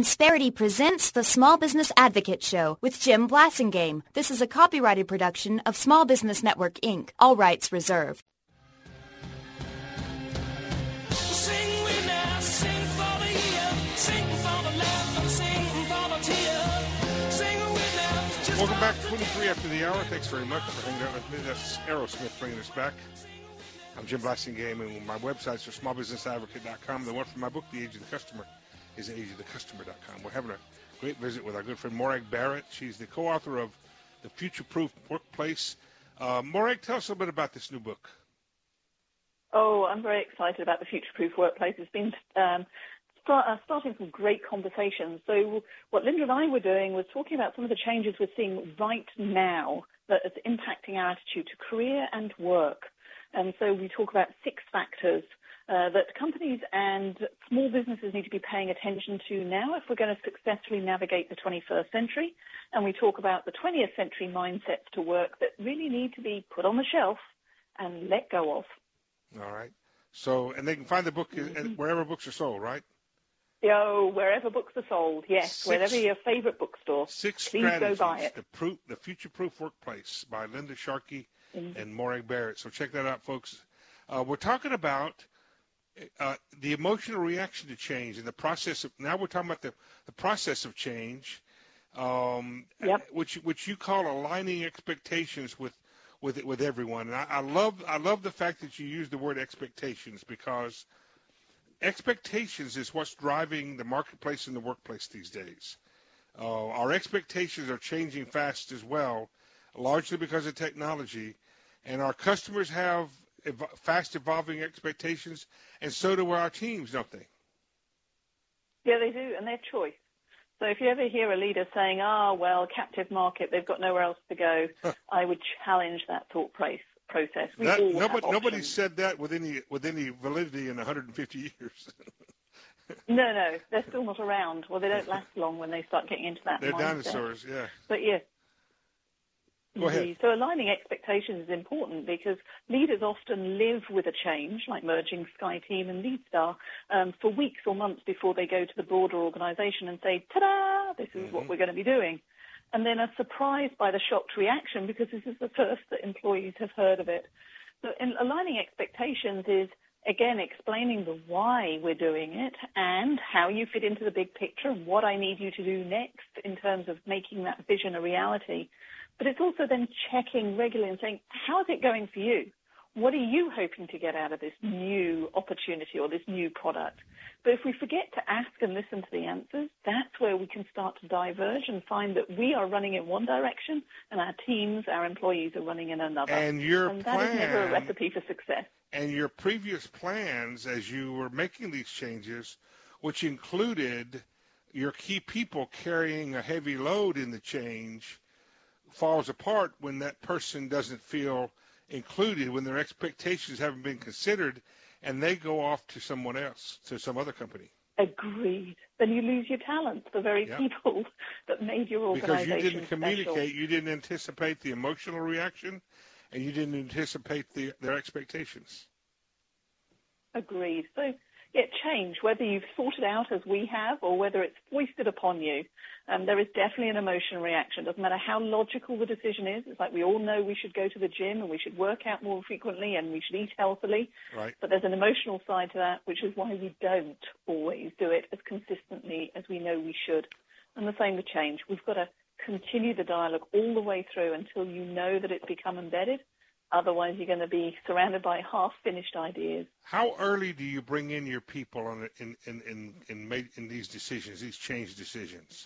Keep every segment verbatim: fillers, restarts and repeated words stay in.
Insperity presents the Small Business Advocate Show with Jim Blasingame. This is a copyrighted production of Small Business Network, Incorporated. All rights reserved. Sing with now, sing for the year, sing for the laughter, sing for the tear, sing with now. Just Welcome back to twenty-three after the hour. Thanks very much for hanging out with me. That's Aerosmith bringing us back. I'm Jim Blasingame, and my websites are small business advocate dot com. The one from my book, The Age of the Customer, is age of the customer dot com. We're having a great visit with our good friend Morag Barrett. She's the co-author of The Future-Proof Workplace. Uh, Morag, tell us a little bit about this new book. Oh, I'm very excited about The Future-Proof Workplace. It's been um, start, uh, starting some great conversations. So what Linda and I were doing was talking about some of the changes we're seeing right now that is impacting our attitude to career and work. And so we talk about six factors Uh, that companies and small businesses need to be paying attention to now if we're going to successfully navigate the twenty-first century. And we talk about the twentieth century mindsets to work that really need to be put on the shelf and let go of. All right. So, and they can find the book Mm-hmm. wherever books are sold, right? Oh, wherever books are sold, yes. Six, wherever your favorite bookstore. Six Please strategies. go buy it. The, proof, the Future-Proof Workplace by Linda Sharkey Mm-hmm. and Morag Barrett. So check that out, folks. Uh, we're talking about Uh, the emotional reaction to change and the process of, now we're talking about the, the process of change, um, yep. which which you call aligning expectations with with with everyone. And I, I love I love the fact that you use the word expectations, because expectations is what's driving the marketplace and the workplace these days. Uh, our expectations are changing fast as well, largely because of technology, and our customers have ev- fast evolving expectations, and so do our teams, don't they? Yeah, they do, and their choice. So if you ever hear a leader saying, ah, oh, well, captive market, they've got nowhere else to go, I would challenge that thought process. We that, all nobody, have nobody options. said that with any with any validity in one hundred fifty years. No, no, they're still not around. Well, they don't last long when they start getting into that They're mindset. dinosaurs, yeah. But yes. Go ahead. So aligning expectations is important because leaders often live with a change, like merging SkyTeam and LeadStar, um, for weeks or months before they go to the broader organization and say, ta-da, this is mm-hmm. what we're going to be doing. And then are surprised by the shocked reaction because this is the first that employees have heard of it. So in aligning expectations is, again, explaining the why we're doing it and how you fit into the big picture and what I need you to do next in terms of making that vision a reality. But it's also then checking regularly and saying, how is it going for you? What are you hoping to get out of this new opportunity or this new product? But if we forget to ask and listen to the answers, that's where we can start to diverge and find that we are running in one direction and our teams, our employees are running in another. And your and plan, that is never a recipe for success. And your previous plans as you were making these changes, which included your key people carrying a heavy load in the change, falls apart when that person doesn't feel included, when their expectations haven't been considered, and they go off to someone else, to some other company. Agreed. Then you lose your talent, the very yep. people that made your organization Because you didn't communicate, special. you didn't anticipate the emotional reaction, and you didn't anticipate the, their expectations. Agreed. So, yeah, change, whether you've thought it out as we have or whether it's foisted upon you, um, there is definitely an emotional reaction. It doesn't matter how logical the decision is. It's like we all know we should go to the gym and we should work out more frequently and we should eat healthily. Right. But there's an emotional side to that, which is why we don't always do it as consistently as we know we should. And the same with change. We've got to continue the dialogue all the way through until you know that it's become embedded. Otherwise, you're going to be surrounded by half-finished ideas. How early do you bring in your people on in in in in, made, in these decisions, these change decisions?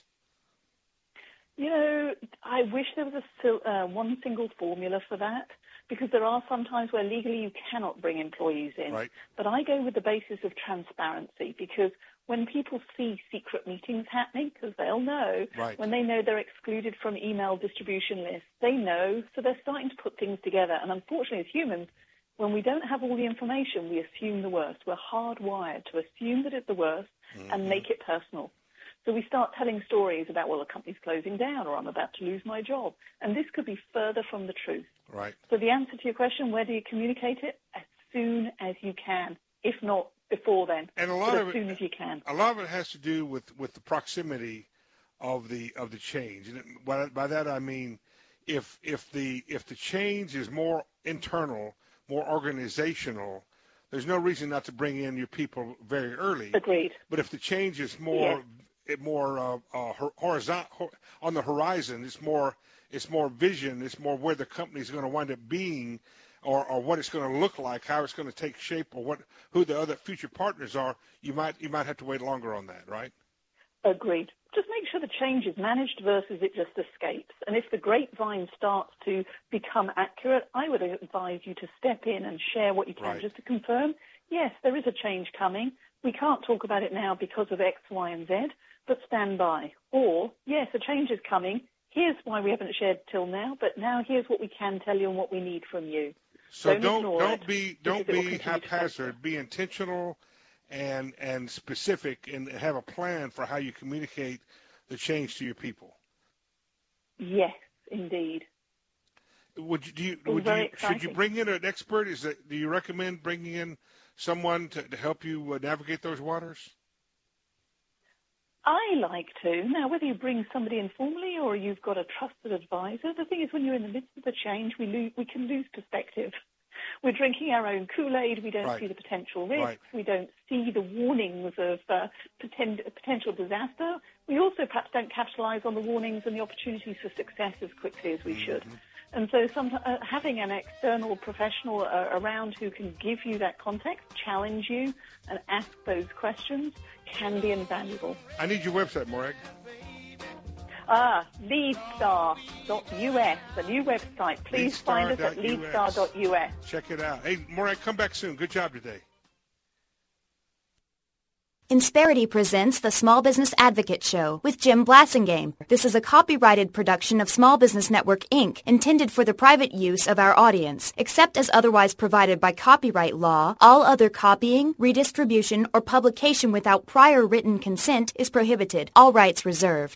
You know, I wish there was a uh, one single formula for that, because there are some times where legally you cannot bring employees in. Right. But I go with the basis of transparency, because when people see secret meetings happening, because they'll know, right. when they know they're excluded from email distribution lists, they know, so they're starting to put things together. And unfortunately, as humans, when we don't have all the information, we assume the worst. We're hardwired to assume that it's the worst mm-hmm. and make it personal. So we start telling stories about, well, the company's closing down or I'm about to lose my job. And this could be further from the truth. Right. So the answer to your question, where do you communicate it? As soon as you can. If not, before then, and a lot but of as it, soon as you can. A lot of it has to do with, with the proximity of the of the change. And by, by that I mean, if if the if the change is more internal, more organizational, there's no reason not to bring in your people very early. Agreed. But if the change is more Yes. it more uh, uh, horizontal on the horizon, it's more it's more vision, it's more where the company is going to wind up being, or, or what it's going to look like, how it's going to take shape, or what who the other future partners are. You might you might have to wait longer on that, right? Agreed. Just make sure the change is managed versus it just escapes. And if the grapevine starts to become accurate, I would advise you to step in and share what you can, Right. just to confirm, yes, there is a change coming. We can't talk about it now because of X, Y, and Z, but stand by. Or, yes, a change is coming. Here's why we haven't shared till now, but now here's what we can tell you and what we need from you. So Don't don't ignore don't it, be because don't it will be continue to fester. haphazard. Be intentional and and specific, and have a plan for how you communicate the change to your people. Yes, indeed. Would you, do you, It was would very you should you exciting. bring in an expert? Is that do you recommend bringing in someone to, to help you uh, navigate those waters? I like to. Now, whether you bring somebody informally or you've got a trusted advisor, the thing is when you're in the midst of the change, we, lo- we can lose perspective. We're drinking our own Kool-Aid. We don't Right. see the potential risks. Right. We don't see the warnings of uh, poten- potential disaster. We also perhaps don't capitalize on the warnings and the opportunities for success as quickly as we Mm-hmm. should. And so some, uh, having an external professional uh, around who can give you that context, challenge you, and ask those questions can be invaluable. I need your website, Morag. Ah, leadstar dot U S, the new website. Please find us at leadstar dot U S. Check it out. Hey, Morag, come back soon. Good job today. Insperity presents the Small Business Advocate Show with Jim Blasingame. This is a copyrighted production of Small Business Network, Incorporated, intended for the private use of our audience. Except as otherwise provided by copyright law, all other copying, redistribution, or publication without prior written consent is prohibited. All rights reserved.